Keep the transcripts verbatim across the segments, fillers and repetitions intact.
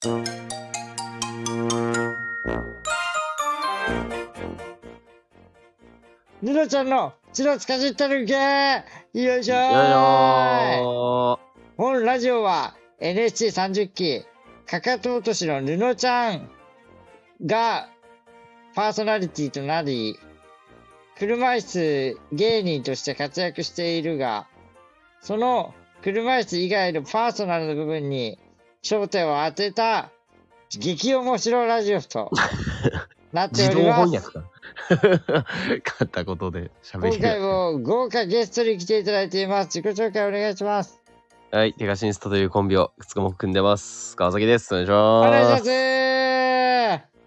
ニノちゃんの血のつかじったるけよいしょー。 よいよ本ラジオは エヌエイチティーさんじゅっ 期かかと落としの布ちゃんがパーソナリティとなり、車椅子芸人として活躍しているが、その車椅子以外のパーソナルの部分に焦点を当てた激面白ラジオとなっております。 自動翻訳か買ったことで喋り今回も豪華ゲストに来ていただいています。自己紹介お願いします。 はい、テカシンストというコンビをくつかも組んでます。川崎です。お願いしおます。 願いします。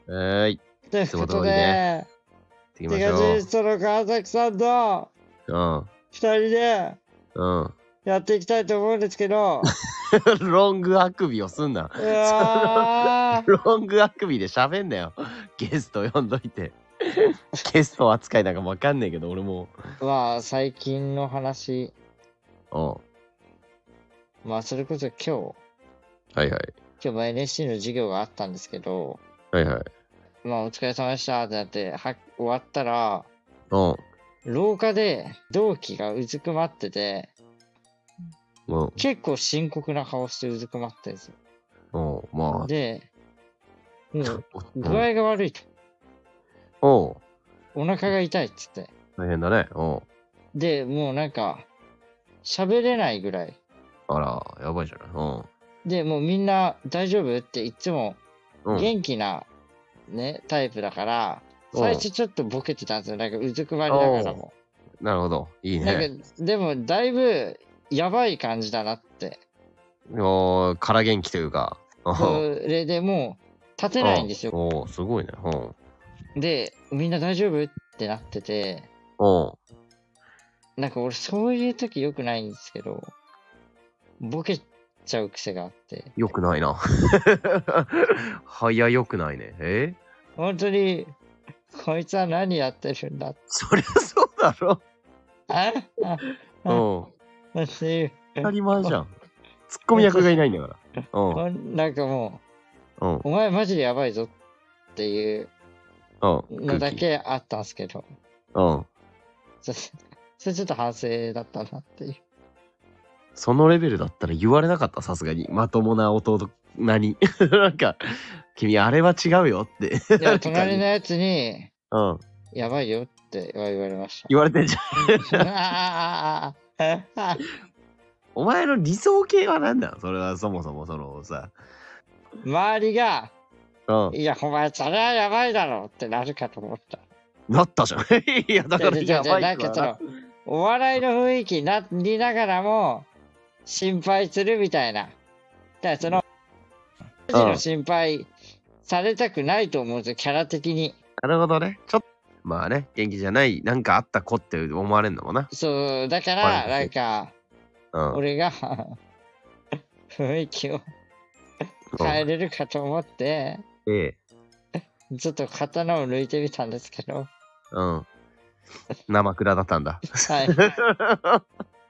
はい。 ということで、 ね、 テカシンストの川崎さんとうんふたりでうんやっていきたいと思うんですけどロングあくびをすんな。 うわロングあくびで喋んなよ。ゲスト呼んどいて。ゲスト扱いなんかわかんねえけど俺も。 まあ最近の話、 うんまあそれこそ今日はいはい今日も エヌエイチティー の授業があったんですけど、 はいはいまあお疲れ様でしたってなっては終わったら、 うん廊下で同期がうずくまってて、 うん結構深刻な顔してうずくまってるんですよ。 うんまあで、もう具合が悪いと。 おうお腹が痛いっつって。 大変だね。おうで、もうなんか、喋れないぐらい。 あら、やばいじゃない。うんで、もうみんな大丈夫っていつもうん元気なね、タイプだから、 うん最初ちょっとボケてたんですよ。なんかうずくまりながらも。 なるほど。いいなんね。 か、でもだいぶやばい感じだなって。 おー、空元気というか。うんそれでもう立てないんですよ。 おー、すごいね。うんで、みんな大丈夫ってなってて、 おーなんか俺そういう時良くないんですけど、ボケちゃう癖があって。 よくないな。はやよくないね。え本当に、こいつは何やってるんだって。 そりゃそうだろ。 ああうん。 っていう。 当たり前じゃん。ツッコミ役がいないんだから。うん。 なんかもうんう、お前マジでやばいぞっていううん。 のだけあったんですけど、 うん。 そそれちょっと反省だったなっていう。 そのレベルだったら言われなかった、さすがに。まともな弟、何なんか、君あれは違うよって。 いや、隣のやつに、 うん。 やばいよって言われました。 言われてんじゃん。お前の理想系は何だそれはそもそもそのさ。 周りが、 うん。 いや、お前、それはやばいだろってなるかと思った。 なったじゃん。いや、だからやばいなんかその、お笑いの雰囲気になりながらも、心配するみたいな。だからその、マジの心配されたくないと思うんですよ、キャラ的に。 なるほどね。ちょっと、まあね、元気じゃない、なんかあった子って思われんのもな。 そう、だから、なんか、 うん。 俺が、雰囲気を変えれるかと思って、 ええ。 ちょっと刀を抜いてみたんですけど。 うん。生蔵だったんだ。 はい。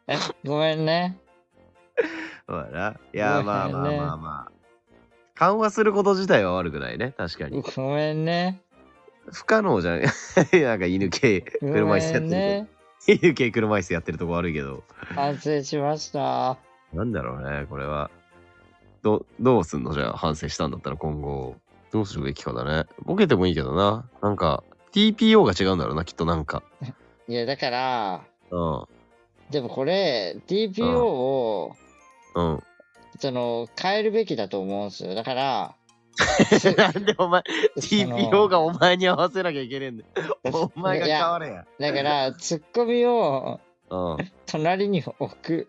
え、ごめんね。 そうだな。いや、まあまあねまあまあ。緩和すること自体は悪くないね。確かに。 ごめんね。 不可能じゃない。なんか犬系車椅子やってるけど。 ね、 犬系車椅子やってるとこ悪いけど。 反省しました。 なんだろうね、これは。ど、どうすんのじゃあ、反省したんだったら今後。どうするべきかだね。ボケてもいいけどな。なんか、ティーピーオー が違うんだろうな、きっとなんか。 いや、だから、 うん。 でもこれ、ティーピーオー を、 うん。 その、変えるべきだと思うんですよ。だから、 なんでお前、ティーピーオー がお前に合わせなきゃいけねえんだよ。お前が変われや。 だから、ツッコミを、 うん。 隣に置く。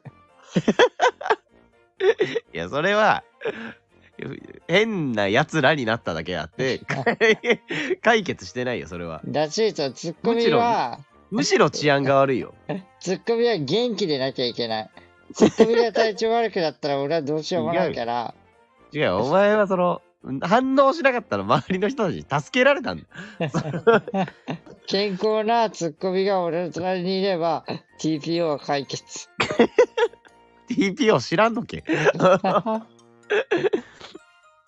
いや、それは、変な奴らになっただけあって、解決してないよ、それは。 だし、そのツッコミは、 むしろ治安が悪いよ。 ツッコミは元気でなきゃいけない。ツッコミが体調悪くなったら俺はどうしようもないから。 違うよ、お前はその、反応しなかったら周りの人たちに助けられたんだ。 健康なツッコミが俺の隣にいれば ティーピーオー は解決。 ティーピーオー 知らんのけ。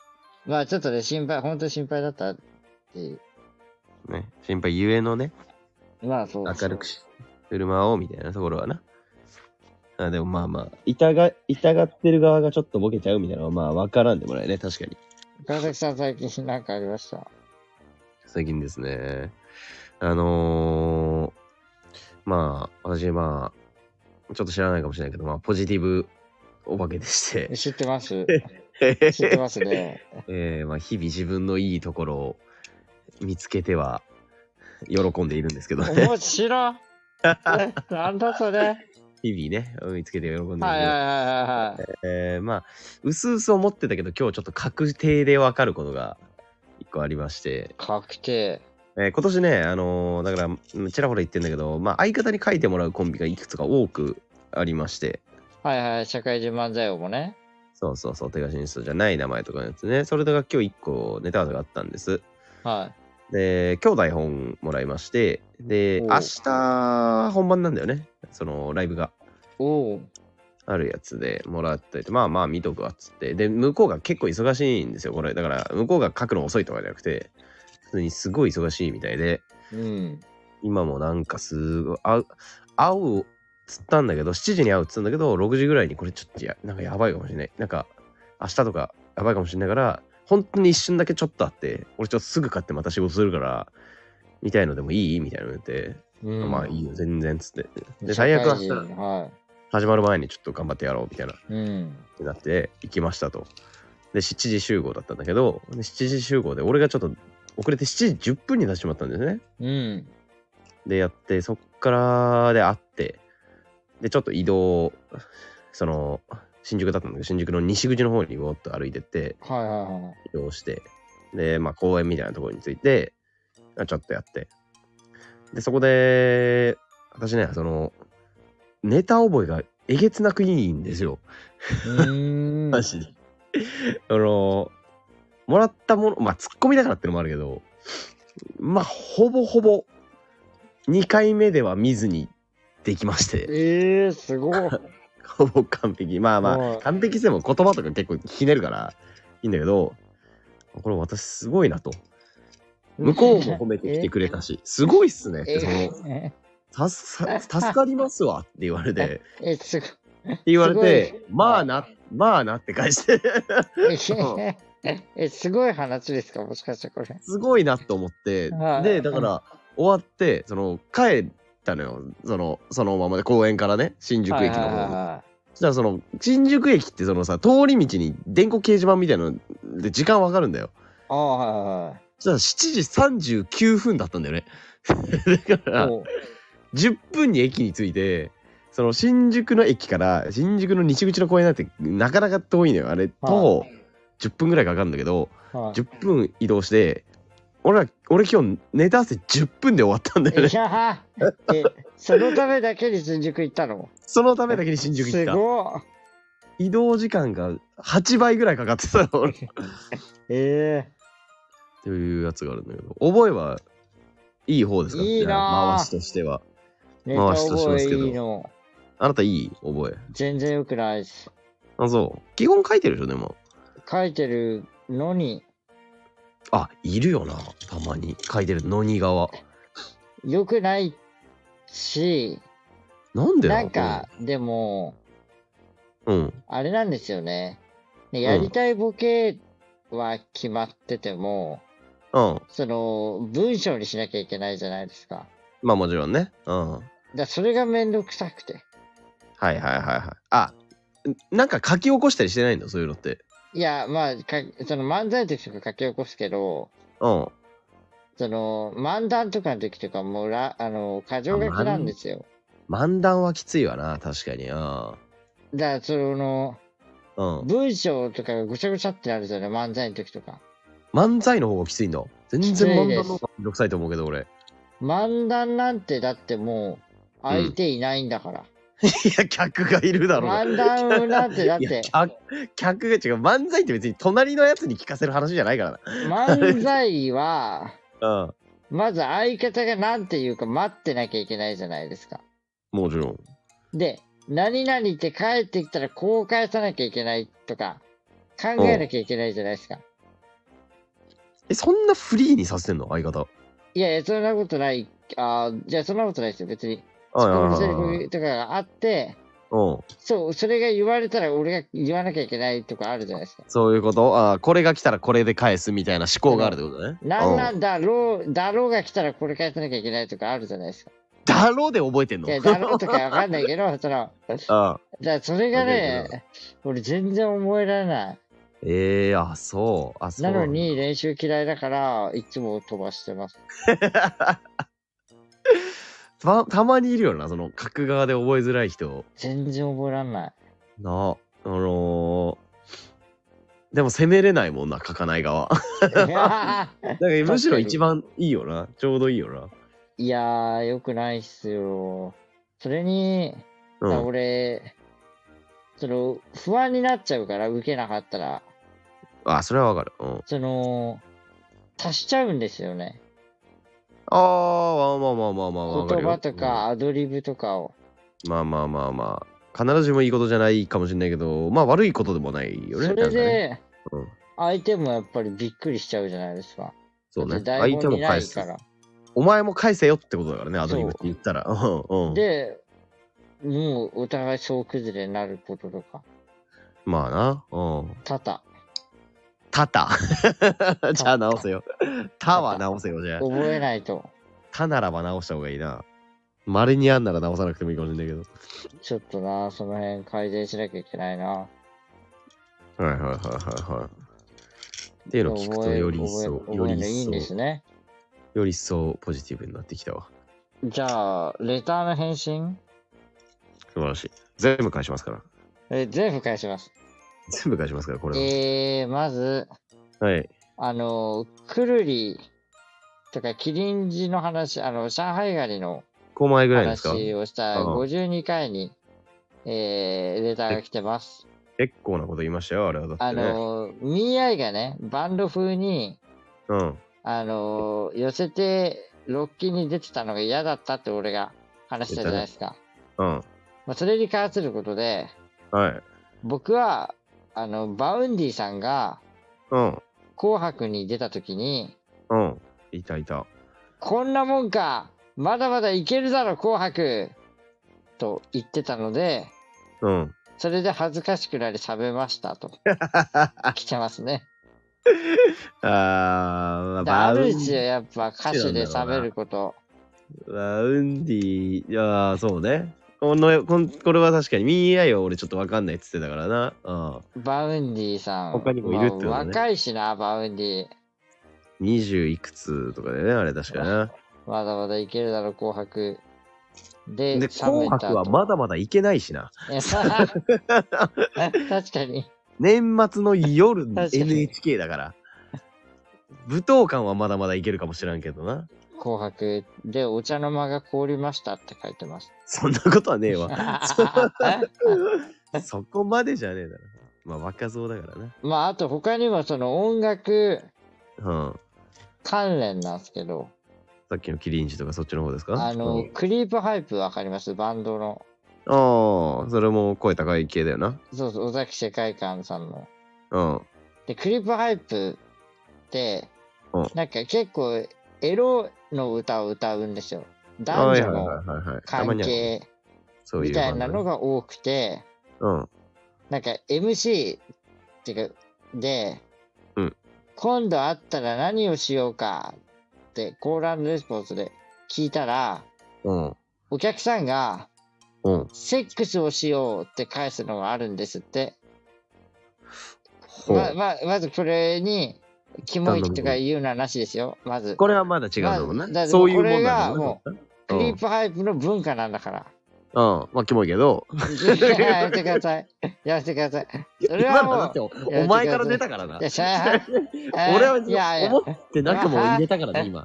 まあちょっとね、心配、本当に心配だったっていう。 ね、心配ゆえのね、 まあそうそう。 明るくし振る舞おうみたいなところはな。あでもまあまあ、痛が、痛がってる側がちょっとボケちゃうみたいなのはまあ分からんでもないね、確かに。 川崎さん最近なんかありました？ 最近ですね。あのー、まあ、私まあ、ちょっと知らないかもしれないけど、まあ、ポジティブお化けでして。 知ってます知ってますね。 えー、まあ、日々自分のいいところを見つけては喜んでいるんですけどね。 面白い。なんだそれ。 日々ね、見つけて喜んでるんですけど、 はいはいはいはい。 えー、まあ、うすうす思ってたけど、今日ちょっと確定でわかることが一個ありまして。 確定。 えー、今年ね、あのー、だから、ちらほら言ってんだけど、まあ、相方に書いてもらうコンビがいくつか多くありまして。 はいはい、社会人漫才王もね。 そうそうそう、手が真相じゃない名前とかのやつね。それが今日一個ネタ技があったんです。 はい。 で、今日台本もらいまして、で、明日本番なんだよね。そのライブが。 おあるやつでもらってて、まあまあ見とくわっつって。で、向こうが結構忙しいんですよ、これ。だから、向こうが書くの遅いとかじゃなくて、普通にすごい忙しいみたいで、 うん。 今もなんかすごい、会う、会うっつったんだけど、しちじに会うっつったんだけど、ろくじぐらいにこれちょっとや、なんかやばいかもしれない。なんか、明日とかやばいかもしれないから、本当に一瞬だけちょっと会って、俺ちょっとすぐ買ってまた仕事するから、みたいのでもいいみたいなの言って、うん、まあいいよ、全然っつって。で、最悪明日、はい、始まる前にちょっと頑張ってやろうみたいな、うん、ってなって行きましたと。で、しちじ集合だったんだけど、でしちじ集合で俺がちょっと遅れてしちじじゅっぷんになってしまったんですね。うん。で、やって、そっからで会って、で、ちょっと移動、その、新宿だったんだけど、新宿の西口の方にウォッと歩いてって、はいはいはい、移動して、で、まあ公園みたいなところについて、ちょっとやって、で、そこで、私ね、その、ネタ覚えがえげつなくいいんですよ。うーん。マジで。あの、もらったもの、まあ、ツッコミだからってのもあるけど、まあ、ほぼほぼ、にかいめでは見ずにできまして。えー、すごい。ほぼ完璧。まあまあ、完璧しても言葉とか結構ひねるから、いいんだけど、これ私すごいなと。向こうも褒めてきてくれたし、すごいっすねって、その、たす助かりますわって言われて、え、すごい。って言われて、まあな、まあなって返して。 え、すごい話ですか、もしかしてこれ。 すごいなと思って、で、だから、終わって、その、帰ったのよ。その、そのままで公園からね、新宿駅の方に。そしたらその、新宿駅ってそのさ、通り道に電光掲示板みたいなので時間わかるんだよ。ああ、はいはい。そしたらしちじさんじゅうきゅうふんだったんだよね。だから、じゅっぷんに駅に着いて、その新宿の駅から新宿の西口の公園なんてなかなか遠いのよ。あれ、徒歩じゅっぷんぐらいかかるんだけど、はい、じゅっぷん移動して、俺は、俺今日ネタ合わせじゅっぷんで終わったんだよね。いやえ、そのためだけに新宿行ったの？そのためだけに新宿行った。すごい。移動時間がはちばいぐらいかかってたの、俺。ええー。っていうやつがあるんだけど、覚えはいい方ですか？いいな回しとしては。回しとしてますけど。いいの。あなたいい覚え？全然良くないです。あ、そう。基本書いてるでしょ、でも。書いてるのに。あ、いるよな。たまに。書いてるのに側。良くないし。なんでだろう？なんか、でも、うん。あれなんですよね。やりたいボケは決まってても、うん。その、文章にしなきゃいけないじゃないですか。まあもちろんね。うん。だそれがめんどくさくて。はいはいはいはい。あ、なんか書き起こしたりしてないんだ、そういうのって。いや、まあ、かその漫才の時とか書き起こすけど、うん。その、漫談とかの時とかもうら、あの、箇条書きなんですよ。漫談はきついわな、確かに。うん。だから、その、うん、文章とかがぐちゃぐちゃってなるじゃない、漫才の時とか。漫才の方がきついんだ。全然漫談の方がめんどくさいと思うけど、俺。漫談なんてだってもう、相手いないんだから。うん、いや、客がいるだろう。漫談なんてだって。客, 客が違う。漫才って別に隣のやつに聞かせる話じゃないからな。漫才は、うん、まず相方がなんて言うか待ってなきゃいけないじゃないですか。もちろん。で、何々って帰ってきたらこう返さなきゃいけないとか、考えなきゃいけないじゃないですか。 え、そんなフリーにさせてんの相方。 いやいや、そんなことない。ああ、じゃあそんなことないですよ、別に。 あそこのセリフとかがあって、 うん。 そう、それが言われたら俺が言わなきゃいけないとかあるじゃないですか。 そういうこと？ああ、これが来たらこれで返すみたいな思考があるってことね。 なんなんだろう、だろうが来たらこれ返さなきゃいけないとかあるじゃないですか。 だろうで覚えてんの？ いや、だろうとかわかんないけど、その、 ああ。 じゃあそれがね、俺全然覚えられない。 ええー、あ、そう。あ、そう。 なのに練習嫌いだから、いつも飛ばしてます。 た, たまにいるよな、その、書く側で覚えづらい人。 全然覚えらんない。 な、あのー、でも攻めれないもんな、書かない側。なんかむしろ一番いいよな。ちょうどいいよな。 いやー、よくないっすよ。それに、うん、俺、その、不安になっちゃうから、受けなかったら。 あ、それはわかる。うん。 その、足しちゃうんですよね。 ああ、まあまあまあまあまあ。 言葉とかアドリブとかを。 まあまあまあまあ。必ずしもいいことじゃないかもしれないけど、まあ悪いことでもないよね。 それで、 ね、うん、 相手もやっぱりびっくりしちゃうじゃないですか。 そうね。 相手も返すから。 お前も返せよってことだからね、アドリブって言ったら。うん、 で、もうお互い総崩れになることとか。 まあな。うん。 たた。 たた。じゃあ直せよ。たは直せよ、じゃあ。 覚えないと。 たならば直した方がいいな。稀にあんなら直さなくてもいいかもしれないけど。 ちょっとな、その辺改善しなきゃいけないな。 はいはいはいはいはい。っていうのを聞くとより一層、より一層。 いいんですね。 より一層ポジティブになってきたわ。 じゃあ、レターの返信？ 素晴らしい。全部返しますから。 え、全部返します。 全部返しますから、これは。 えー、まず、 はい。 あの、くるりとかキリンジの話、あの、上海狩りの話をしたごじゅうにかいに、えー、レターが来てます。 結構なこと言いましたよ、あれはだって、ね。 あの、ミーアイがね、バンド風に、 うん。 あの、寄せて、ロッキーに出てたのが嫌だったって俺が話したじゃないですか。 うん。 まあ、それに関することで、 はい。 僕は、あの、バウンディさんが、 うん。 紅白に出た時に、 うん。いたいた。 こんなもんか、まだまだいけるだろ、紅白と言ってたので、 うん。 それで恥ずかしくなり冷めましたと。来てますね。 あー、あるんですよ、やっぱ歌詞で冷めること。 バウンディ、いやー、そうね。このこんこれは確かに ミーアイ は俺ちょっと分かんないって言ってたからな。あバウンディさん。 他にもいるってことね。 まあ、若いしな、バウンディ。 にじゅういくつとかでね、あれ確かな。 まだまだいけるだろ、紅白。で、 で紅白はまだまだいけないしな。 確かに。 年末の夜 エヌエイチケー だから。舞踏館はまだまだいけるかもしれんけどな。 紅白でお茶の間が凍りましたって書いてます。 そんなことはねえわ。そこまでじゃねえだろ。まあ若造だからな。 まああと他にもその音楽関連なんですけど。 うん、さっきのキリンジとかそっちの方ですか？ あの、うん、クリープハイプわかります？バンドの。 ああ、それも声高い系だよな。 そうそう、尾崎世界観さんの。 うん。 で、クリープハイプって、うん、なんか結構エロの歌を歌うんですよ。男女の関係みたいなのが多くて、 うん、 なんか エムシー っていうかで、 うん、 今度会ったら何をしようかってコール&レスポンスで聞いたら、 うん、 お客さんが、 うん、 セックスをしようって返すのがあるんですって。まままずこれにキモいとか言うのはなしですよ。まずこれはまだ違うんだもんね、 まあ、そういうもんだこれがもうクリープハイプの文化なんだから。 うん、まあキモいけどやめてください、やめてください。それはもうお前から出たからな。 いや俺は思ってなくも入れたからね今。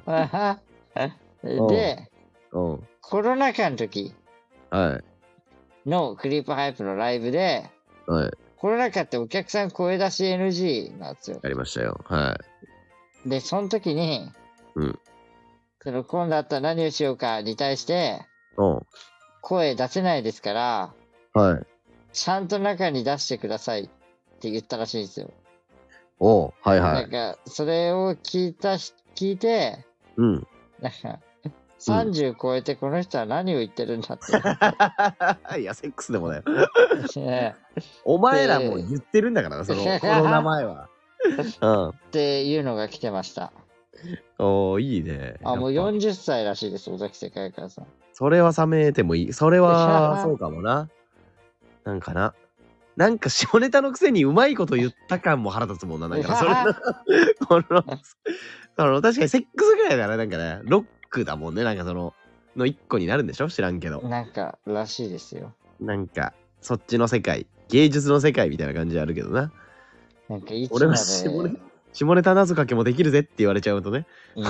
で、コロナ禍の時のクリープハイプのライブで、 はい、 コロナ禍ってお客さん声出し エヌジー なんですよ。 ありましたよ。はい。 で、その時に、 うん。 その今度あったら何をしようかに対して、 うん。 声出せないですから、 はい。 ちゃんと中に出してくださいって言ったらしいんですよ。 おう、はいはい。なんか、それを聞いたし、聞いて、 うん。 なんか、さんじゅう超えてこの人は何を言ってるんだって。 いや、セックスでもだよ。お前らも言ってるんだからな、その、この名前は。 うん。っていうのが来てました。 おー、いいね。 あ、もうよんじゅっさいらしいです、尾崎世界観さん。 それは冷めてもいい。それは、そうかもな。なんかな。なんか下ネタのくせにうまいこと言った感も腹立つもんな。なんかそれのこの、その、確かにセックスぐらいだな。なんかね、ロックだもんね。なんかその、の一個になるんでしょ知らんけど。 なんか、らしいですよ。 なんか、そっちの世界、芸術の世界みたいな感じあるけどな。 なんかいつまで俺は下ネ下ネタ謎かけもできるぜって言われちゃうとね。うん、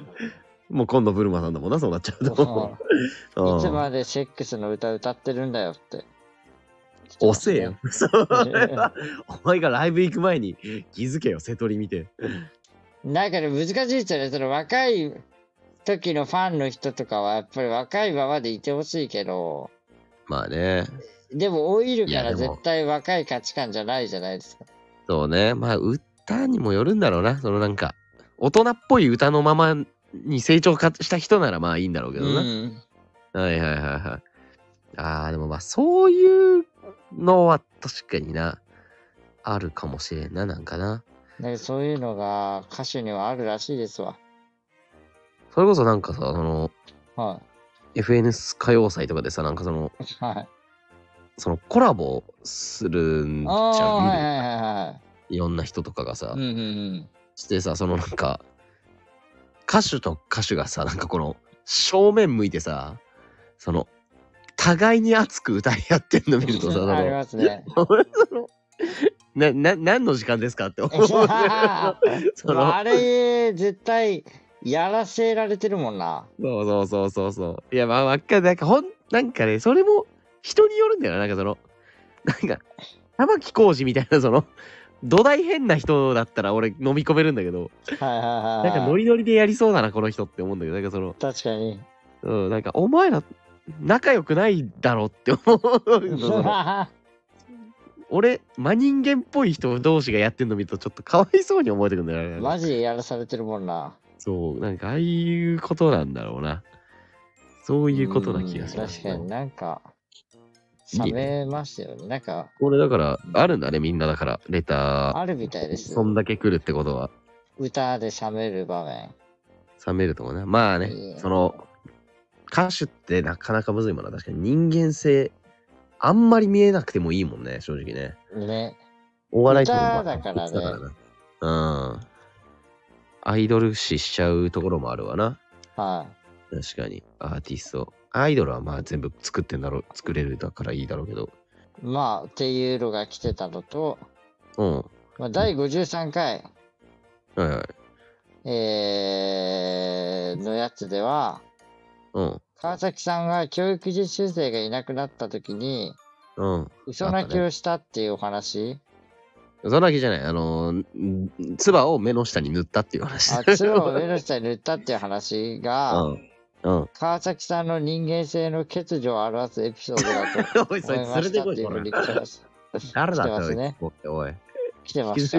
もう今度ブルマさんだもんな、そうなっちゃうと。 いつまでセックスの歌歌ってるんだよって。 遅えよ。お前がライブ行く前に気づけよ、瀬戸り見て。 なんかね、難しいですよね。その若い時のファンの人とかはやっぱり若いままでいてほしいけど。 まあね。 でも老いるから絶対若い価値観じゃないじゃないですか。 そうね。まあ歌にもよるんだろうな。そのなんか、大人っぽい歌のままに成長した人ならまあいいんだろうけどな。うん、はいはいはいはい。ああ、でもまあそういうのは確かにな、あるかもしれんな、なんかな。 なんかそういうのが歌手にはあるらしいですわ。 それこそなんかさ、その、 はい、 エフエヌエス 歌謡祭とかでさ、なんかその、 はい、 そのコラボするんじゃん。 はいはいはいはい。 いろんな人とかがさ、 うんうんうん、 してさ、そのなんか、歌手と歌手がさ、なんかこの、正面向いてさ、その、互いに熱く歌い合ってんの見るとさ、 ありますね。 な、な、何の時間ですかって思う。そのあれ、絶対、やらせられてるもんな。 そうそうそうそうそう。いや、まあ、わっかなんか、ほん、なんかね、それも、人によるんだよな、なんかその、なんか、玉置浩二みたいな、その、土台変な人だったら俺飲み込めるんだけど、 はいはいはい。 なんかノリノリでやりそうだな、この人って思うんだけど、なんかその、 確かに。 うん、なんか、お前ら、仲良くないだろって思う。俺、真人間っぽい人同士がやってんの見るとちょっとかわいそうに思えてくるんだよね。 マジでやらされてるもんな。 そう、なんかああいうことなんだろうな。そういうことな気がする。 確かになんか、冷めますよね。なんか。 これだから、あるんだね、みんなだから、レター。 あるみたいです。 そんだけ来るってことは。 歌で冷める場面。 冷めるともね。まあね、その、歌手ってなかなかむずいもんな。確かに人間性、あんまり見えなくてもいいもんね、正直ね。 ね。 お笑いとかだからね。 うん。アイドル視しちゃうところもあるわな。 はい、 確かに。アーティスト。アイドルはまあ全部作ってんだろう、作れるだからいいだろうけど。 まあ、っていうのが来てたのと、 うん。 まあ、だいごじゅうさんかい。 はいはい。 えー、のやつでは、 うん。 川崎さんが教育実習生がいなくなった時に、 うん。 嘘泣きをしたっていうお話。 嘘泣きじゃない。あのー、唾を目の下に塗ったっていう話。 あ、唾を目の下に塗ったっていう話が、うんうん、川崎さんの人間性の欠如を表すエピソードだと思いましたっていうふうに来てます。 誰だったますね。 おい。 来てました。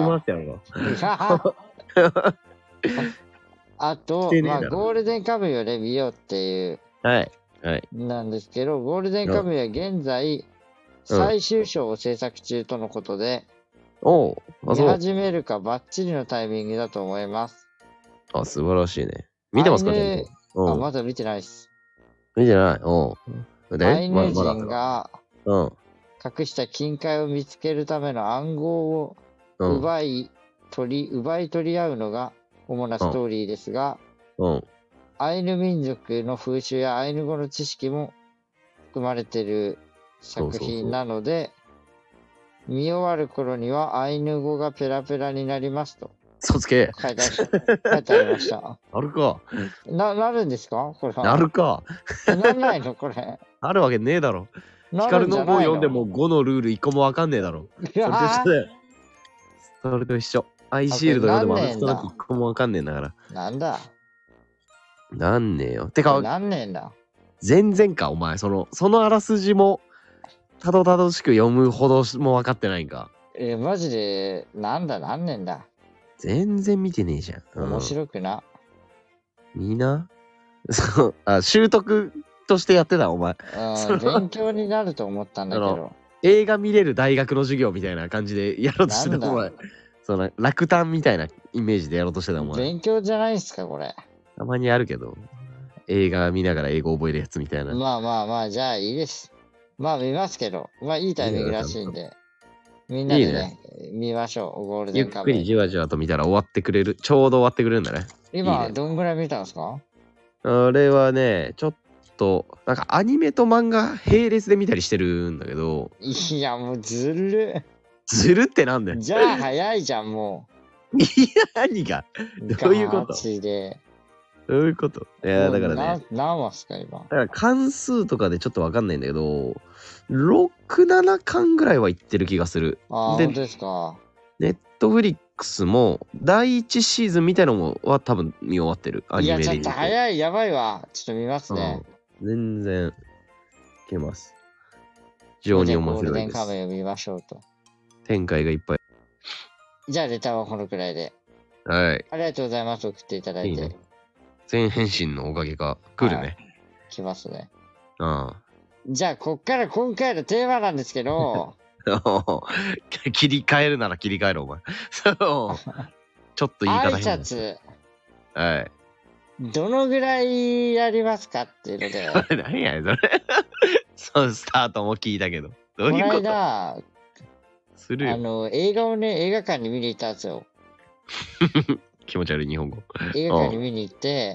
あと、まあ、ゴールデンカムイをね、見ようっていう。 はい。はい。 なんですけど、ゴールデンカムイは現在、最終章を制作中とのことで、 おう、 見始めるかバッチリのタイミングだと思います。 あ、素晴らしいね。見てますかね。あ、まだ見てないっす。 見てない。おう。アイヌ人が隠した金塊を見つけるための暗号を奪い取り、奪い取り合うのが主なストーリーですが、 うん、 アイヌ民族の風習やアイヌ語の知識も含まれている作品なので、見終わる頃にはアイヌ語がペラペラになりますと。 そつけ。 書いてありました。 なるか。 な、なるんですかこれは。 なるか。 なんないのこれ。 あるわけねえだろ。ヒカルの本読んでもごのルールいっこもわかんねえだろ。それと一緒だよ。それと一緒。アイシールド読んでもあの人のいっこもわかんねえんだから。 なんだ。 なんねえよ。てか、 なんねえんだ。 全然か、お前。その、そのあらすじも、たどたどしく読むほども分かってないんか。 えー、マジで、なんだ、なんねんだ。 全然見てねえじゃん。 面白くな。 みんなそう、あ、習得としてやってた、お前。 うん、勉強になると思ったんだけど。 映画見れる大学の授業みたいな感じでやろうとしてた、お前。その落胆みたいなイメージでやろうとしてた、お前。 勉強じゃないっすか、これ。 たまにあるけど、映画見ながら英語覚えるやつみたいな。 まあまあまあ、じゃあいいです。まあ見ますけど、まあいいタイミングらしいんで、みんなでね、いいね見ましょう、ゴールデンカムイ。 ゆっくりじわじわと見たら終わってくれる、ちょうど終わってくれるんだね。 今、いいね、どんぐらい見たんですか？ あれはね、ちょっと、なんかアニメと漫画並列で見たりしてるんだけど。 いや、もうずる。 ずるってなんだよ。 じゃあ早いじゃん、もう。いや、何がどういうこと？ ガチで。 どういうこと？いや、だからね。 何話っすか、今。 だから関数とかでちょっとわかんないんだけど、ろく、ななかんぐらいはいってる気がする。 ああ、本当ですか。 ネットフリックスも第一シーズンみたいなのは多分見終わってる。アニメで。 いや、ちょっと早い、やばいわ。ちょっと見ますね。 うん、全然いけます。非常に面白いです。ゴールデンカムイを見ましょうと。 展開がいっぱい。 じゃあレターはこのくらいで。 はい。 ありがとうございます。送っていただいて。いいね、 全返信のおかげか。来るね。はい、 来ますね。 ああ。 じゃあ、こっから今回のテーマなんですけど。 切り替えるなら切り替えろ、お前。そう。ちょっと言い方変。 挨拶。 はい。 どのぐらいやりますかっていうので。 何やねん、それ。そう、スタートも聞いたけど。どういうこと？ この間、 するよ。 あの、映画をね、映画館に見に行ったんですよ。 気持ち悪い日本語。 映画館に見に行って、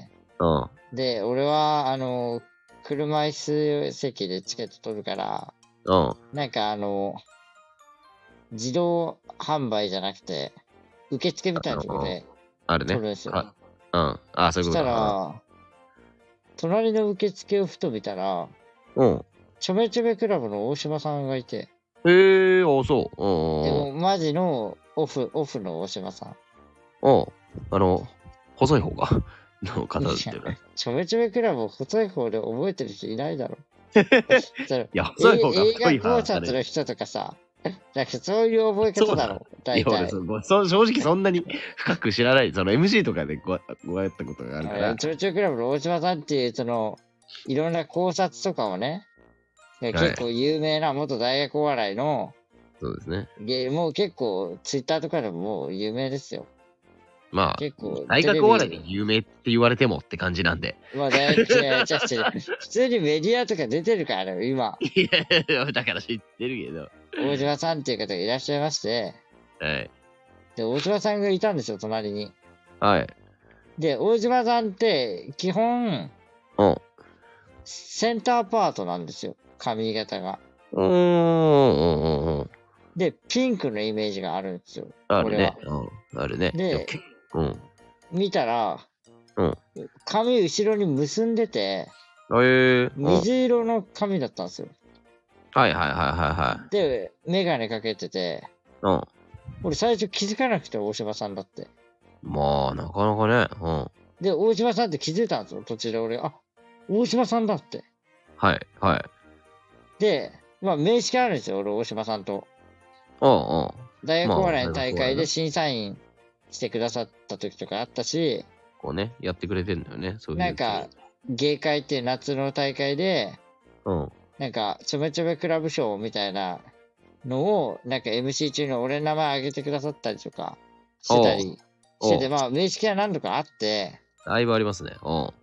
うん、 で、俺は、あの、車椅子席でチケット取るから、 うん、 なんかあの、自動販売じゃなくて、受付みたいなところで取るんですよ。 あ、うん、あ、そういうことだ。そしたら、 隣の受付をふと見たら、 うん、 ちょめちょめクラブの大島さんがいて、 へえ、あ、そう。うん。 でも、マジのオフ、オフの大島さん。 うん。あの、細い方が、の方っていうか。 ちょめちょめクラブを細い方で覚えてる人いないだろ。 いや、細い方が太い映画考察の人とかさ、なんかそういう覚え方だろ。大体。 そ正直そんなに深く知らない。その エムシー とかでごごやったことがあるから。 ちょめちょめクラブの大島さんっていう、その、いろんな考察とかをね、結構有名な元大学お笑いの、 そうですね。 もう結構ツイッターとかでももう有名ですよ。 まあ、結構大学お笑いで有名って言われてもって感じなんで。 まあ、大学違う違う違う。普通にメディアとか出てるからね、今。 いや、だから知ってるけど。 大島さんっていう方がいらっしゃいまして、 はい。 で、大島さんがいたんですよ、隣に。 はい。 で、大島さんって基本、 うん。 センターパートなんですよ、髪型が。 うーん、うんうんうん。 で、ピンクのイメージがあるんですよ。 あるね。うん、あるね。 で、 うん、 見たら、 うん、 髪後ろに結んでて、 えー、 水色の髪だったんですよ。 はいはいはいはいはい。 で、メガネかけてて、 うん。 俺最初気づかなくて、大島さんだって。 まあ、なかなかね。うん。 で、大島さんって気づいたんですよ、途中で俺。あ、大島さんだって。 はい、はい。 で、まあ、面識あるんですよ、俺、大島さんと。 うんうん。 大学お笑いの大会で審査員してくださった時とかあったし、 こうね、やってくれてんだよね、そういう。 なんか、芸会っていう夏の大会で、 うん。 なんか、ちょめちょめクラブショーみたいなのを、なんか エムシー 中に俺の名前挙げてくださったりとかしてたりしてて、まあ、面識は何度かあって、 だいぶありますね。うん。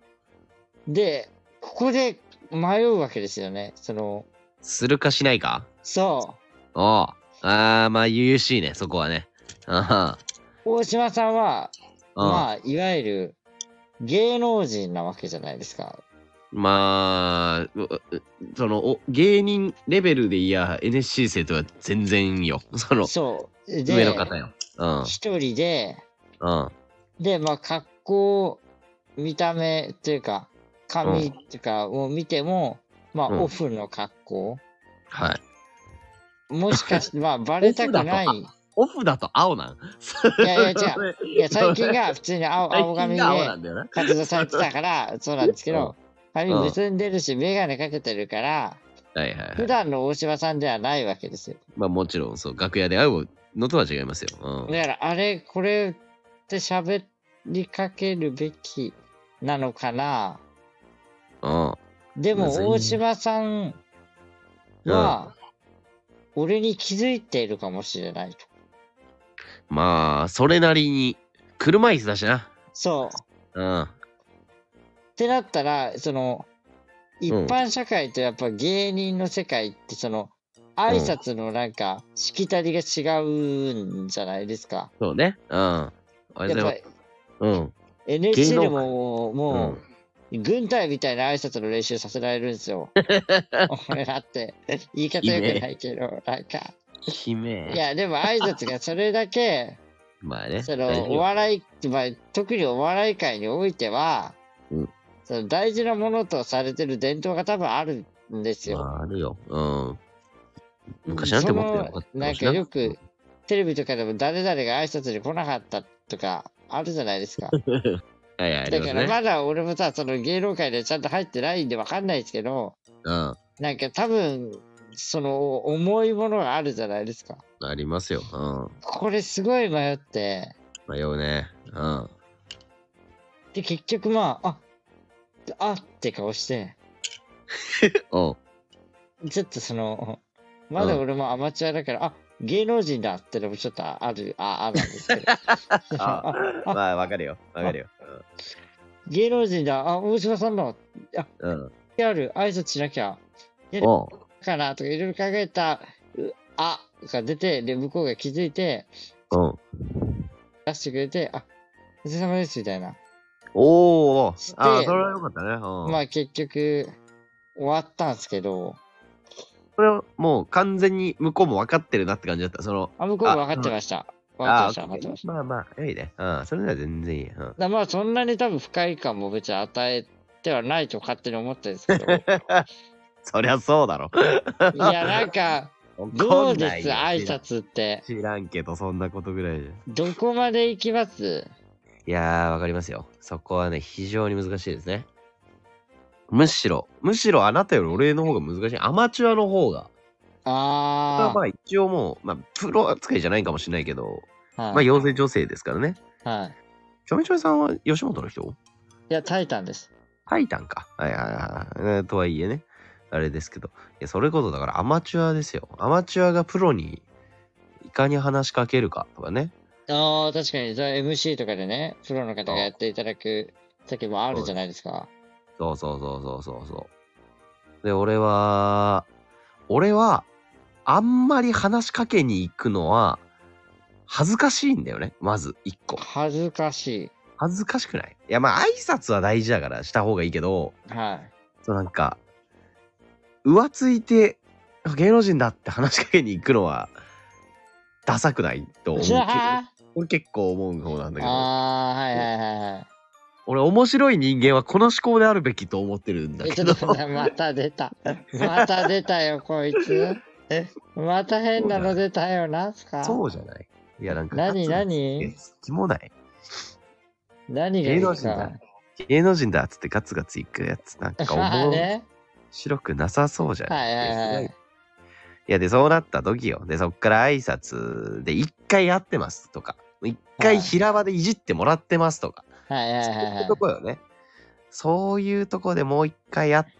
で、ここで迷うわけですよね、その。 するかしないか？ そう。 おう。ああ、まあ、悠々しいね、そこはね。あ大島さんは、まあ、いわゆる芸能人なわけじゃないですか。 まあ、そのお芸人レベルでいや エヌエスシー 生とは全然よ。そのそう上の方よ。 一、うん、人で、 うん、 でまあ格好見た目っていうか髪っていうかを見ても、うん、まあオフの格好、 はい。 もしかしてまあバレたくない。 オフだと青なん？ いやいや違う。いや最近が普通に 青, 青髪で活動されてたからそうなんですけど、髪結んでるし眼鏡かけてるから、 はいはいはい、 普段の大島さんではないわけですよ。 まあもちろんそう楽屋で会うのとは違いますよ。うん、 だからあれこれって喋りかけるべきなのかな。 うん。 でも、大島さんは、俺に気づいているかもしれないと。 まあ、それなりに、車椅子だしな。 そう。 うん。 ってなったら、その、一般社会とやっぱ芸人の世界って、その、挨拶のなんか、しきたりが違うんじゃないですか。 そうね。うん。やっぱり、うん。 エヌエイチシー でも、もう、軍隊みたいな挨拶の練習させられるんですよ。俺だって、言い方よくないけど、なんか。 悲鳴。 いや、でも挨拶がそれだけ、 まあね。 その、お笑い、まあ、特にお笑い界においては、うん、その大事なものとされてる伝統が多分あるんですよ。 まあ、あるよ。うん。昔なんて思ってなかった。 なんかよく、テレビとかでも誰々が挨拶に来なかったとか、あるじゃないですか。 はいはい、 だからまだ俺もさ、その芸能界でちゃんと入ってないんでわかんないですけど、うん。なんか多分、その重いものがあるじゃないですか。 ありますよ。うん。 これすごい迷って。 迷うね。うん。 で、結局まあ、あ、あって顔して。 うん。 ちょっとその、まだ俺もアマチュアだから、うん、あ、芸能人だってのもちょっとある、あ、あるんですけど。 ああまあ、わかるよ。わかるよ。 うん、芸能人だ、あ、大島さんだ。あ、うん。ある、挨拶しなきゃ。やるかなとかいろいろ考えた、あが出て、で、向こうが気づいて、うん。出してくれて、あ、お疲れ様です、みたいな。 おお、あ、それはよかったね。 うん、まあ結局、終わったんですけど、 それはもう完全に向こうも分かってるなって感じだった。そのあ、向こうも分かってました。分かってました、分かってました。 まあまあ、いいね。うん、それなら全然いい。うん、 だまあそんなに多分不快感も別に与えてはないと勝手に思ったんですけど。 そりゃそうだろ。 いや、なんか、どうです挨拶って。 知らんけど、そんなことぐらいで。 どこまで行きます？ いやー、わかりますよ。そこはね、非常に難しいですね。むしろ、むしろあなたより俺の方が難しい。アマチュアの方が。ああ。まあ一応もう、まあプロ扱いじゃないかもしれないけど、はい、まあ養成女性ですからね。はい。ちょめちょめさんは吉本の人？いや、タイタンです。 タイタンか。はいはいはい。とはいえね。あれですけど。いや、それこそだからアマチュアですよ。アマチュアがプロにいかに話しかけるかとかね。 ああ、確かに。エムシー とかでね、プロの方がやっていただく時もあるじゃないですか。 そうそうそうそうそうそう。で、俺は、俺は、あんまり話しかけに行くのは、恥ずかしいんだよね。まず、一個。 恥ずかしい。 恥ずかしくない？いや、まあ、挨拶は大事だからした方がいいけど、はい。そう、なんか、浮ついて、芸能人だって話しかけに行くのは、ダサくないと思う。俺結構思う方なんだけど。 ああ、はいはいはいはい。 俺面白い人間はこの思考であるべきと思ってるんだけど。 また出た。また出たよ、こいつ。また変なの出たよ、なんすか？ そうじゃない。いや、なんか。 何何？ 気もない。 何がいいか？芸能人だ。 芸能人だっつってガツガツいくやつ。なんか面白くなさそうじゃない。はいはいはい。いや、で、そうなった時よ。で、そっから挨拶で一回会ってますとか、一回平場でいじってもらってますとか。はいはいはい、はい。そういうとこよね。そういうとこでもう一回会って、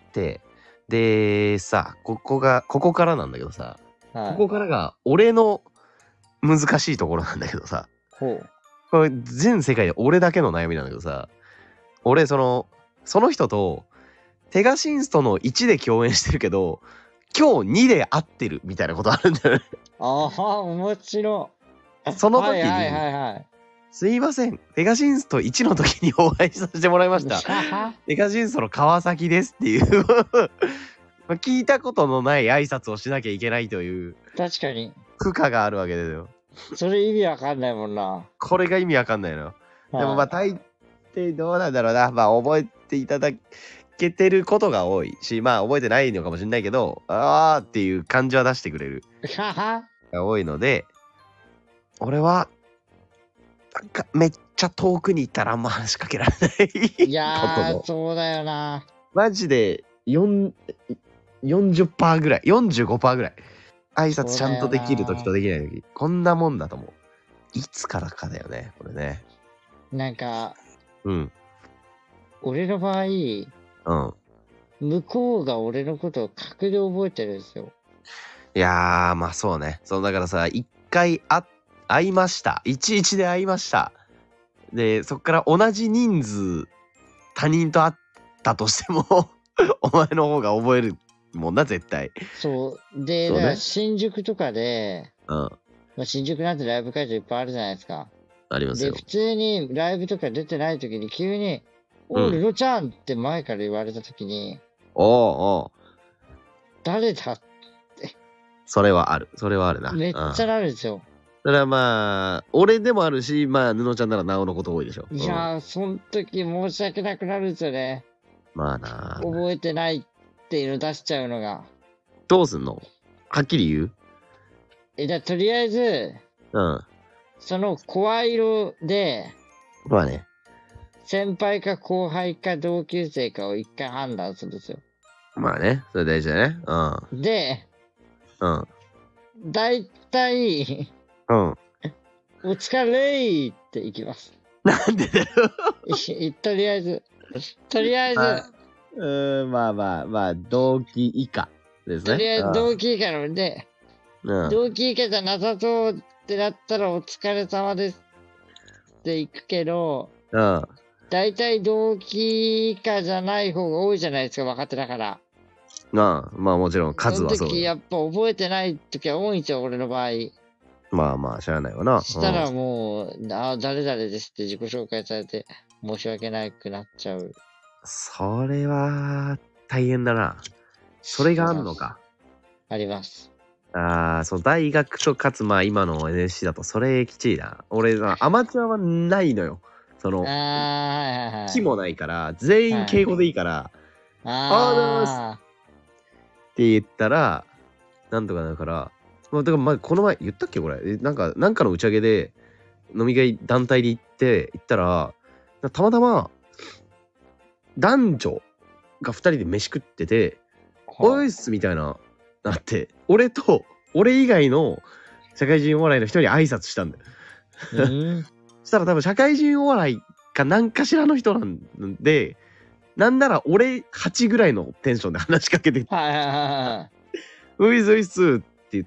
で、さ、ここが、ここからなんだけどさ、はい、ここからが俺の難しいところなんだけどさ、ほう。これ全世界で俺だけの悩みなんだけどさ、俺、その、その人と、テガシンストのいちで共演してるけど、今日にで会ってるみたいなことあるんだよね。 ああ、面白い。その時に、 はいはいはいはい、 すいません、ペガシンストいちの時にお会いさせてもらいました。ペガシンストの川崎ですっていう聞いたことのない挨拶をしなきゃいけないという。 確かに。 負荷があるわけですよ。 それ意味わかんないもんな。 これが意味わかんないの。でもまあ大抵どうなんだろうな。まあ覚えていただけてることが多いし、まあ覚えてないのかもしれないけど、あーっていう感じは出してくれる。が多いので、俺は、なんかめっちゃ遠くに行ったらあんま話しかけられない。 いやー、そうだよな。 マジでよん よんじゅっパーセントぐらい、よんじゅうごパーセントぐらい。挨拶ちゃんとできるときとできないとき。こんなもんだと思う。いつからかだよね、これね。 なんか、 うん。 俺の場合、 うん。 向こうが俺のことを格で覚えてるんですよ。 いやー、まあそうね。そう、だからさ、一回会、会いました。いちいちで会いました。で、そっから同じ人数、他人と会ったとしても、お前の方が覚えるもんな、絶対。 そう。で、 そうねだから新宿とかで、 うん。 まあ、新宿なんてライブ会場いっぱいあるじゃないですか。で、 ありますよ。 普通にライブとか出てない時に急に、おう、 うん。 ルロちゃんって前から言われた時に、 おうおう。 誰だそれはある。それはあるな。 めっちゃなるんですよ。 それはまあ、俺でもあるし、まあ、布ちゃんならなおのこと多いでしょ。 いやー、その時申し訳なくなるんですよね。 まあな。 覚えてないっていうの出しちゃうのが。 どうすんのはっきり言うえ、だとりあえず、 うん。 その声色で、 まあね。 先輩か後輩か同級生かを一回判断するんですよ。 まあね。それ大事だね。うん。 で、 うん。 だいたい、 うん。 お疲れーっていきます。 なんでだよ。 いとりあえず、とりあえず、 うーん、まあまあまあ、同期以下ですね。 とりあえず同期以下なので、 うん。 同期以下じゃなさそうってなったらお疲れ様ですって行くけど、 うん。 だいたい同期以下じゃない方が多いじゃないですか、分かってたから。 まあ、まあもちろん数はそうだ。 その時やっぱ覚えてない時は多いんですよ、俺の場合。 まあまあ、しゃあないわな。 したらもう、ああ、誰々ですって自己紹介されて、申し訳なくなっちゃう。 それは、大変だな。それがあんのか。 あります。 ああ、そう、大学とかつ、まあ今の エヌエスシー だと、それきちいな。俺さ、アマチュアはないのよ。その、 ああ、はいはいはい。 気もないから、全員敬語でいいから、 あああ、って言ったら、なんとかなるから、まあ、だからまあこの前言ったっけこれ。えなんか、なんかの打ち上げで、飲み会団体で行って、行ったら、たまたま、男女が二人で飯食ってて、おいっすみたいな、なって、俺と、俺以外の社会人お笑いの人に挨拶したんだよ。 うんそしたら多分社会人お笑いか何かしらの人なんで、なんなら俺はちぐらいのテンションで話しかけて、 はいはいはいはい。 ういすういっすって言って、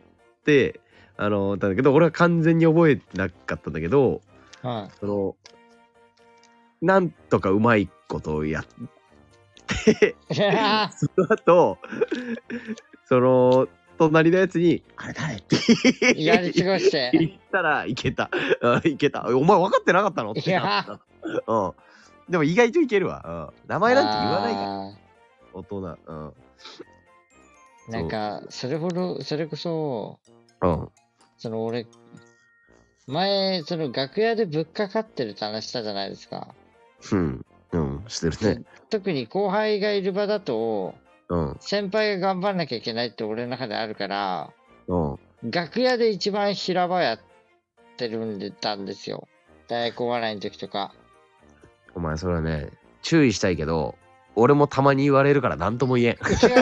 あの、だけど俺は完全に覚えてなかったんだけど、 はその、なんとかうまいことをやってい。いやその後、その、隣のやつに、あれ誰ってーやり過ごして。 言ったらいけた。あいけた。お前分かってなかったのっていやなった。うん。でも意外といけるわ。うん。名前なんて言わないから。 あ大人。うん。 ーなんか、それほど、それこそ、 うん。 その俺、前、その楽屋でぶっかかってるって話したじゃないですか。 うん。うん。してるね。 特に後輩がいる場だと、 うん。 先輩が頑張んなきゃいけないって俺の中であるから、 うん。 楽屋で一番平場やってるんでたんですよ。大学お笑いの時とか。 お前それはね、注意したいけど、俺もたまに言われるから何とも言えん。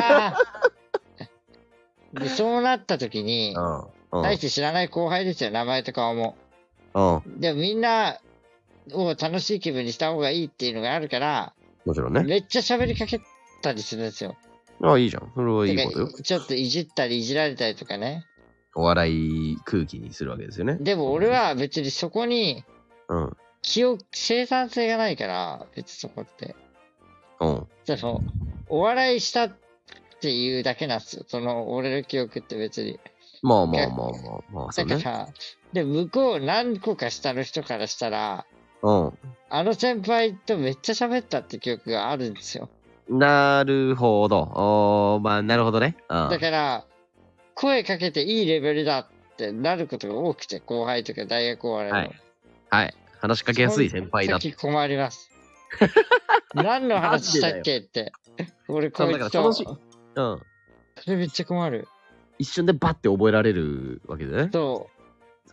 で、そうなった時に、 うん。 大して知らない後輩ですよ、名前と顔も。 うん。 でもみんなを楽しい気分にした方がいいっていうのがあるから、 もちろんね。 めっちゃ喋りかけたりするんですよ。 ああ、いいじゃん。それはいいことよ。 ちょっといじったりいじられたりとかね。 お笑い空気にするわけですよね。 でも俺は別にそこにうん。 記憶、生産性がないから、別にそこって。 うん。 その、お笑いしたっていうだけなんですよ。その、俺の記憶って別に。 まあまあまあまあまあ、そうね。 だから、で、向こう何個か下の人からしたら、 うん。 あの先輩とめっちゃ喋ったって記憶があるんですよ。 なるほど。おーまあ、なるほどね。うん。 だから、声かけていいレベルだってなることが多くて、後輩とか大学お笑いの。 はい。はい。話しかけやすい先輩だ。 先困ります。何の話したっけって。俺こいつと。そうん。 それめっちゃ困る。 一瞬でバッて覚えられるわけでね。 そう。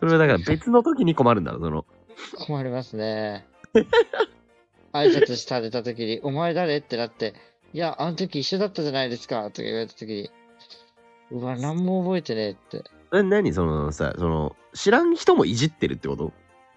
それはだから別の時に困るんだろ、その。 困りますね。挨拶された時に、お前誰ってなって、いや、あの時一緒だったじゃないですか、とか言われた時に、うわ、何も覚えてねえって。 え、何そのさ、その、知らん人もいじってるってこと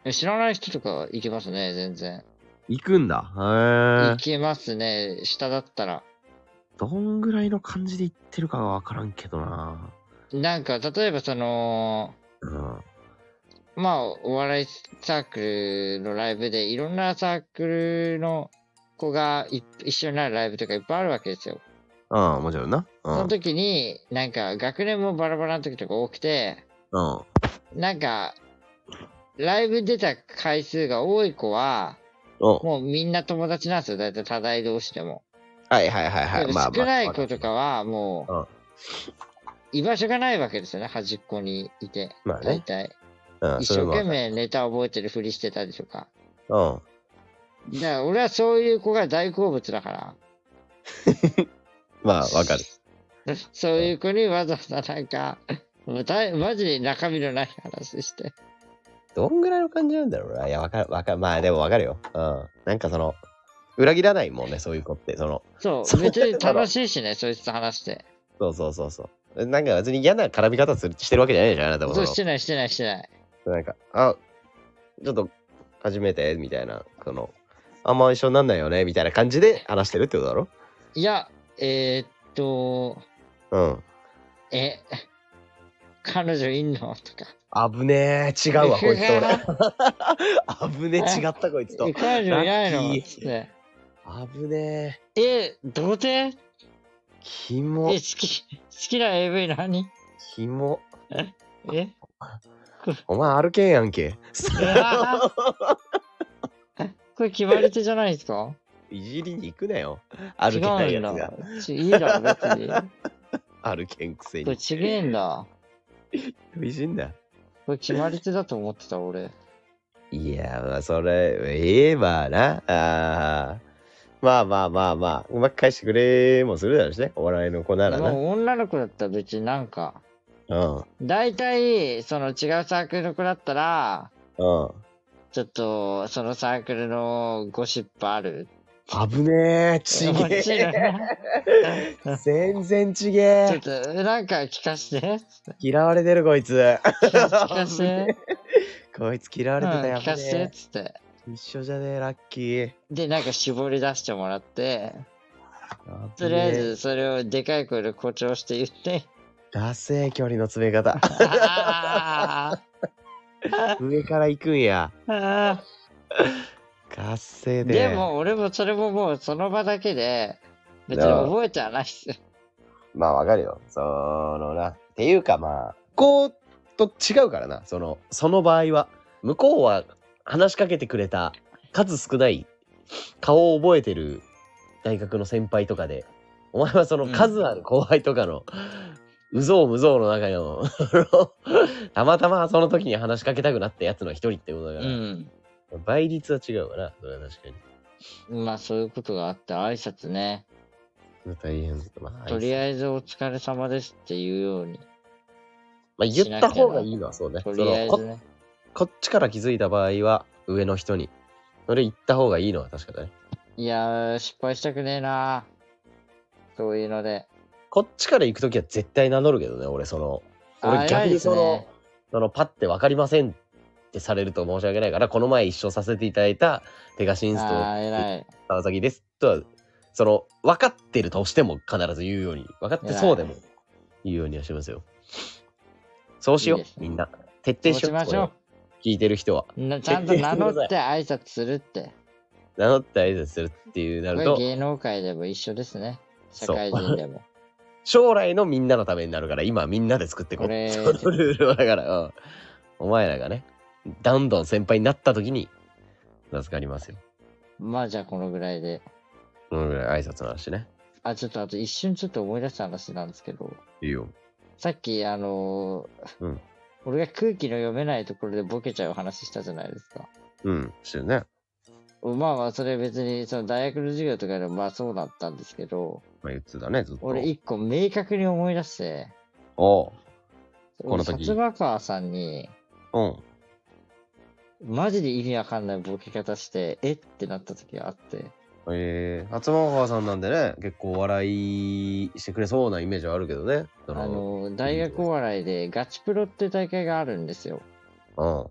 知らない人とか行けますね、全然。 行くんだ。へ行けますね、下だったら。 どんぐらいの感じで行ってるかはわからんけどな。 なんか、例えばその、 うん。 まあ、お笑いサークルのライブで、いろんなサークルの子がい一緒になるライブとかいっぱいあるわけですよ。 ああ、もちろんな。うん、 その時に、なんか、学年もバラバラの時とか多くて、 うん。 なんか、ライブ出た回数が多い子は、もうみんな友達なんですよ、だいたい多大同士でも。 はいはいはいはい。 まあ、少ない子とかは、もう、 うん、 居場所がないわけですよね、端っこにいて。 まあね。 大体。うん、一生懸命ネタ覚えてるふりしてたりとか。うん。だから俺はそういう子が大好物だから。 まあ、わかる。 そういう子にわざわざなんか、もうだいマジで中身のない話して。 どんぐらいの感じなんだろうな。いや、わかる、わかる。まあ、でもわかるよ。うん。なんかその、裏切らないもんね、そういう子って。その、 そう、別に楽しいしね、そいつと話して。 そうそうそうそう。なんか別に嫌な絡み方するしてるわけじゃないじゃん、あなたも。 そう、してない、してない、してない。 なんか、あ、ちょっと、初めて、みたいな、この、あんま一緒になんないよね、みたいな感じで話してるってことだろ？ いや、えー、っと、 うん。 え、彼女いんのとか。 あぶねえ、違うわ、こいつと俺。あぶねえ、違ったこいつと。 彼女いないのつって。 あぶねえ。え、童貞？ キモ。 え、好き、好きな エーブイ 何？ キモ。 ええお前歩けんやんけ。 これ決まり手じゃないですか？ いじりに行くなよ。歩けないやつが。 いいだろ、別に。 歩けんくせに。 これちげえんだ。 いじんだ。 これ決まり手だと思ってた、俺。 いや、まあ、それ、ええわな。あまあまあまあまあ、うまく返してくれもするだろうしね。お笑いの子ならな。 もう女の子だったら別になんか、 うん。 大体、その違うサークルの子だったら、 うん。 ちょっと、そのサークルのゴシップある？ あぶねえ、ちげえ。全然ちげえ。 ちょっと、なんか聞かして。 嫌われてるこいつ。 聞かして。 こいつ嫌われてたやん、聞かしてっつって。 一緒じゃねえ、ラッキー。 で、なんか絞り出してもらって、とりあえずそれをでかい声で誇張して言って。 ダセえ距離の詰め方。上から行くんや。ガセで。 でも俺もそれももうその場だけで別に覚えてはないっす。 まあわかるよ。そのな。っていうかまあ、こうと違うからな。その、その場合は。向こうは話しかけてくれた数少ない顔を覚えてる大学の先輩とかで、お前はその数ある後輩とかの、うん、うぞうむぞうの中のたまたまその時に話しかけたくなったやつの一人ってことだから、うん、倍率は違うわな。それは確かに。まあそういうことがあって挨拶ね。 大変、 まあ、とりあえずお疲れ様ですっていうように。 まあ言った方がいいのはそうね。 とりあえずね。 こっちから気づいた場合は上の人にそれ言った方がいいのは確かだね。 いやー失敗したくねえなそういうので。 こっちから行くときは絶対名乗るけどね。俺その俺逆にその、ね、そのパッて分かりませんってされると申し訳ないから、この前一緒させていただいたペガシンスと川崎ですとはその分かってるとしても必ず言うように、分かってそうでも言うようにはしますよ。そうしよう。いいね、みんな徹底しよう。 しましょう。 聞いてる人はちゃんと名乗って挨拶するって。 名乗って挨拶するっていうなると、 芸能界でも一緒ですね。社会人でも。 将来のみんなのためになるから今みんなで作っていこう。そのルールはだから、うん、お前らがねどんどん先輩になった時に助かりますよ。 まあじゃあこのぐらいで。 このぐらい挨拶の話ね。 あ、ちょっとあと一瞬ちょっと思い出した話なんですけど。 いいよ。 さっきあのー、うん。俺が空気の読めないところでボケちゃう話したじゃないですか。 うん、してるね。 まあまあ、それ別に、その大学の授業とかでもまあそうだったんですけど。 まあ言ってたね、ずっと。 俺一個明確に思い出して。 おう。この時。 薩摩川さんに。 うん。 マジで意味わかんないボケ方して、えってなった時があって。 ええー、薩摩川さんなんでね、結構お笑いしてくれそうなイメージはあるけどね。 あの、大学お笑いでガチプロって大会があるんですよ。 うん。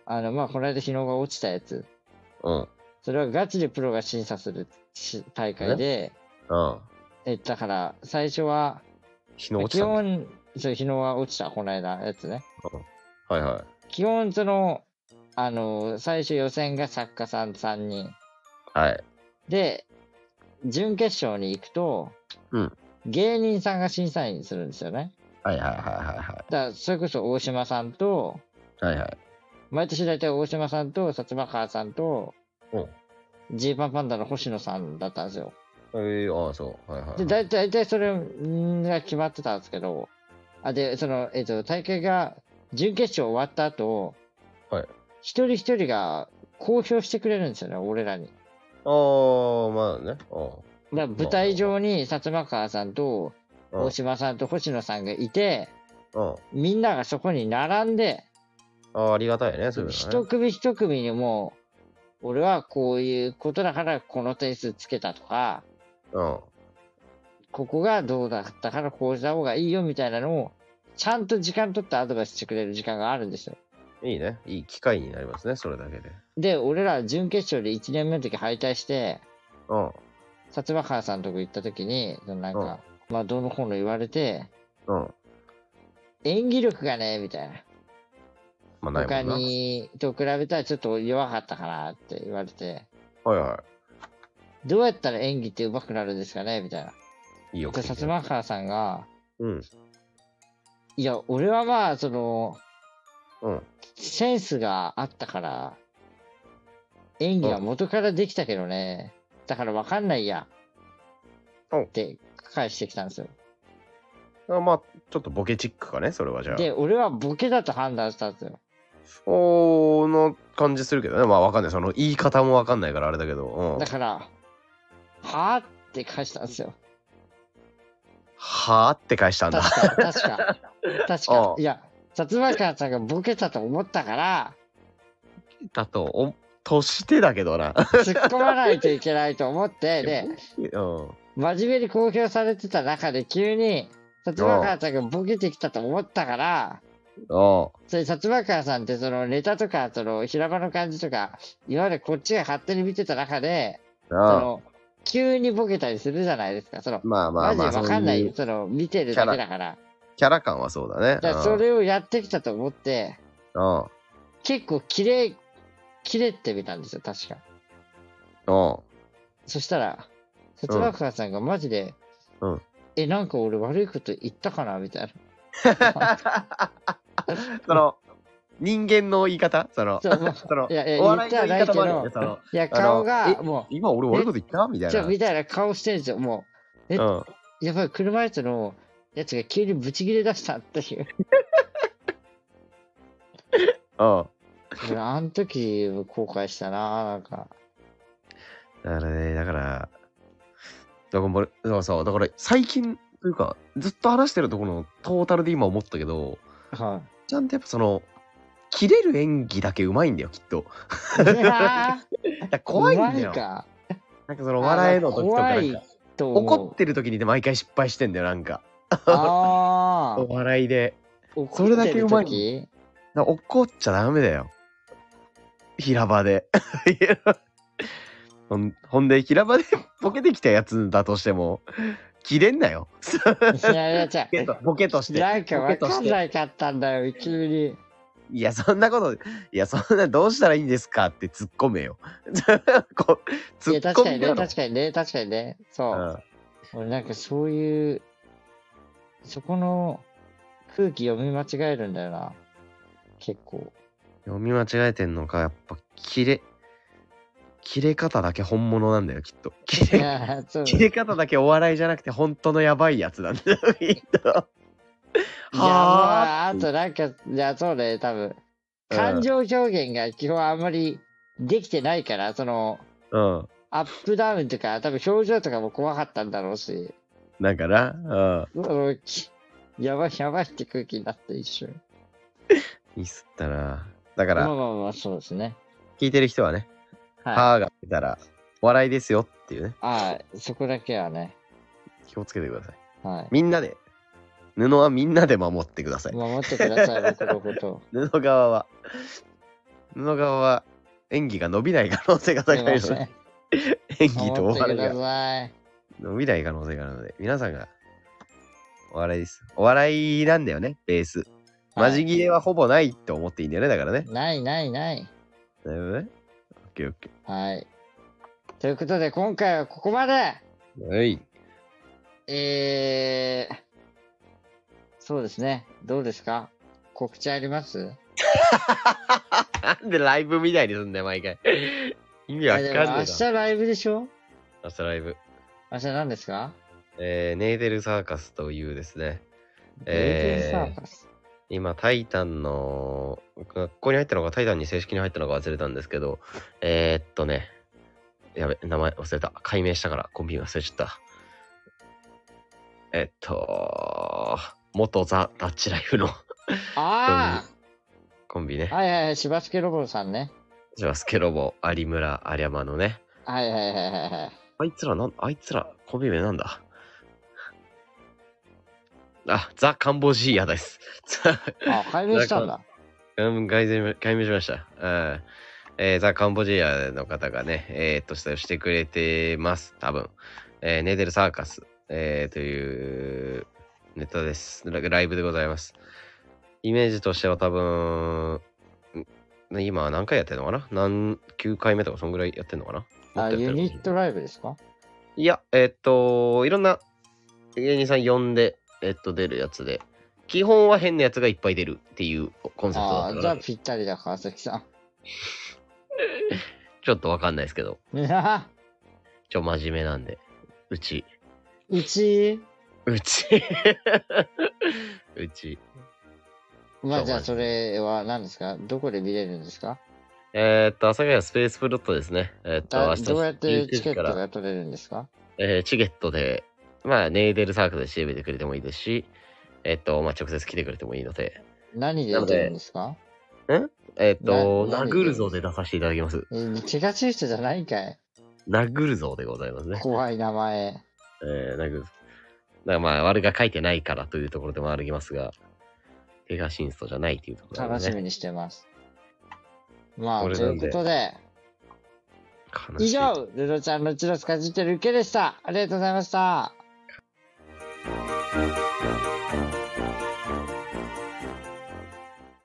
あの、まあ、この間日野が落ちたやつ。 うん。 それはガチでプロが審査する大会で、 うん。 え、だから、最初は、 日野落ちたんだ。 基本、そう、日野は落ちた、この間やつね。 うん。はいはい。 基本、その、あの、最初予選が作家さんさんにん。 はい。 で、準決勝に行くと、 うん。 芸人さんが審査員するんですよね。 はいはいはいはいはい。 だからそれこそ大島さんと、 はいはい。 毎年大体大島さんと薩摩川さんと、ジーパンパンダの星野さんだったんですよ。 ええー、ああ、そう。はいはい、はい。 で、大体、大体それが決まってたんですけど、あ、で、その、えっと、大会が、準決勝終わった後、 はい。 一人一人が公表してくれるんですよね、俺らに。 ああ、まあね。ああ。 だ舞台上に薩摩川さんと大島さんと星野さんがいて、 うん、 みんながそこに並んで、 ああ、ありがたいね、そういうのね。 一組一組にもう、俺はこういうことだからこの点数つけたとか、 うん、 ここがどうだったからこうした方がいいよみたいなのを、ちゃんと時間取ってアドバイスしてくれる時間があるんですよ。 いいね。いい機会になりますね、それだけで。 で、俺ら準決勝でいちねんめの時敗退して、 うん。 薩摩川さんのとこ行った時に、なんか、うん、まあ、どうのこうの言われて、 うん。 演技力がね、みたいな。 まあ、ないもんな。 他に、と比べたらちょっと弱かったかなって言われて。 はいはい。 どうやったら演技って上手くなるんですかねみたいな。 いいよ。 薩摩川さんが、 うん。 いや、俺はまあ、その、 うん。 センスがあったから、演技は元からできたけどね。だから分かんないや。って返してきたんですよ。 あ、まあ、ちょっとボケチックかね、それはじゃあ。 で、俺はボケだと判断したんですよ。 おーの感じするけどね。まあ分かんない。その言い方も分かんないからあれだけど。うん、 だから、はぁって返したんですよ。 はぁって返したんだ。 確か、確か。確か。いや、薩摩川さんがボケたと思ったから、 だと、お、としてだけどな。 突っ込まないといけないと思って、で、 うん、 真面目に公表されてた中で急に、薩摩川さんがボケてきたと思ったから、それ薩摩川さんってそのネタとか、その平場の感じとか、今までこっちが勝手に見てた中で、その、急にボケたりするじゃないですか。その、まあまあまあ、マジでわかんない。その、見てるだけだから。 キャラ感はそうだね。 だからそれをやってきたと思って、結構キレ、キレってみたんですよ、確か。そしたら、薩摩川さんがマジで、うん、え、なんか俺悪いこと言ったかなみたいな。 その、人間の言い方その、その、いやいや、お笑いの言い方もあるよね。その、 いや、顔が、もう、 今俺悪いこと言ったみたいな。 みたいな顔してるんですよ、もう。え、うん、やばい、車椅子のやつが急にブチギレ出したっていう。うん。あの時、後悔したな、なんか。 だからね、だから、だから、そう、だから最近というか、ずっと話してるところのトータルで今思ったけど、はい、ちゃんとやっぱその、切れる演技だけうまいんだよ、きっと。いや怖いんだよ。かなんかその笑えの時とかなんか、怒ってる時にで毎回失敗してんだよ、なんか。あお笑いで。それだけうまい。怒っちゃダメだよ。平場で。ほん、ほんで、平場でボケてきたやつだとしても、切れんなよ。いやいや、じゃあ、ボケとして。 なんか分かんないかったんだよ、急に。 いや、そんなこと、いや、そんな、どうしたらいいんですかって突っ込めよ。 こういや、確かにね、確かにね、確かにね。そう。うん、俺なんかそういう、そこの空気読み間違えるんだよな。結構。 読み間違えてんのか、やっぱ、切れ、切れ方だけ本物なんだよ、きっと。切れ、切れ方だけお笑いじゃなくて、本当のやばいやつなんだよ、きっと。 いや、まあ、あとなんか、いや、そうね、多分、感情表現が基本あんまりできてないから、その、うん、アップダウンとか、多分表情とかも怖かったんだろうし。 だから、うん。 やばいやばいって空気になって一瞬。 ミスったな。だから、 まあまあまあ、そうですね。 聞いてる人はね、はい、歯が出たら、笑いですよっていうね。 ああ、そこだけはね。 気をつけてください。 はい。 みんなで、布はみんなで守ってください。 守ってください、僕のこと。 布側は。 布川は演技が伸びない可能性が高いので、演技とお笑いが伸びない可能性があるので、皆さんがお笑いです。お笑いなんだよね、ベース。マジ切れはほぼないって思っていいんだよね、だからね。 ないないない。 なるほどね。オッケーオッケー。はい。ということで、今回はここまで。 はい。 えー、そうですね。どうですか？告知あります？ なんでライブみたいにすんだよ、毎回。意味わかんないな。 明日ライブでしょ？ 明日ライブ。 明日何ですか？ えー、ネーデルサーカスというですね。 ネーデルサーカス、 えー、今、タイタンの、学校に入ったのか、タイタンに正式に入ったのか忘れたんですけど、えー、っとね、やべ、名前忘れた。改名したからコンビ忘れちゃった。えっと、元ザ・ダッチライフのああコンビね。 はいはいはい、しばすけロボさんね。 しばすけロボ、有村、有山のね。 はいはいはいはいはい。 あいつらなん、あいつら、コンビ名なんだ？あ、ザ・カンボジーアです。 あ、改名したんだ。 改名、改名しました。うんえー、ザ・カンボジアの方がね、えー、っと、してくれてます、多分。えー、ネーデルサーカス、えー、というネタです。ライブでございます。イメージとしては多分、今は何回やってんのかな？何、きゅうかいめとかそんぐらいやってんのかな？ あ、ユニットライブですか？ いや、えー、っと、いろんな芸人さん呼んで、えー、っと、出るやつで、基本は変なやつがいっぱい出るっていうコンセプトだったから。 あ、じゃあぴったりだ、川崎さん。 ちょっとわかんないですけど。ちょ、真面目なんで。うち。 うちうち。うち。 まあじゃあそれは何ですか？どこで見れるんですか？ えー、っと、阿佐ヶ谷スペースプロットですね。えー、っと、明日どうやってチケットが取れるんですか？ えー、チケットで、まあ、ネーデルサークルで調べてくれてもいいですし、えー、っと、まあ、直接来てくれてもいいので。 何で出るんですか？ んえー、っと、殴るぞで出させていただきます。 えー、気が強い人じゃないかい？ 殴るぞでございますね。 怖い名前。 えー、殴る。だからまあ、悪が書いてないからというところでもありますが、ペガシンストじゃないというところで、ね、 楽しみにしてます。まあ、ということで、以上、ルロちゃんのチュロスかじってるウケでした。ありがとうございました。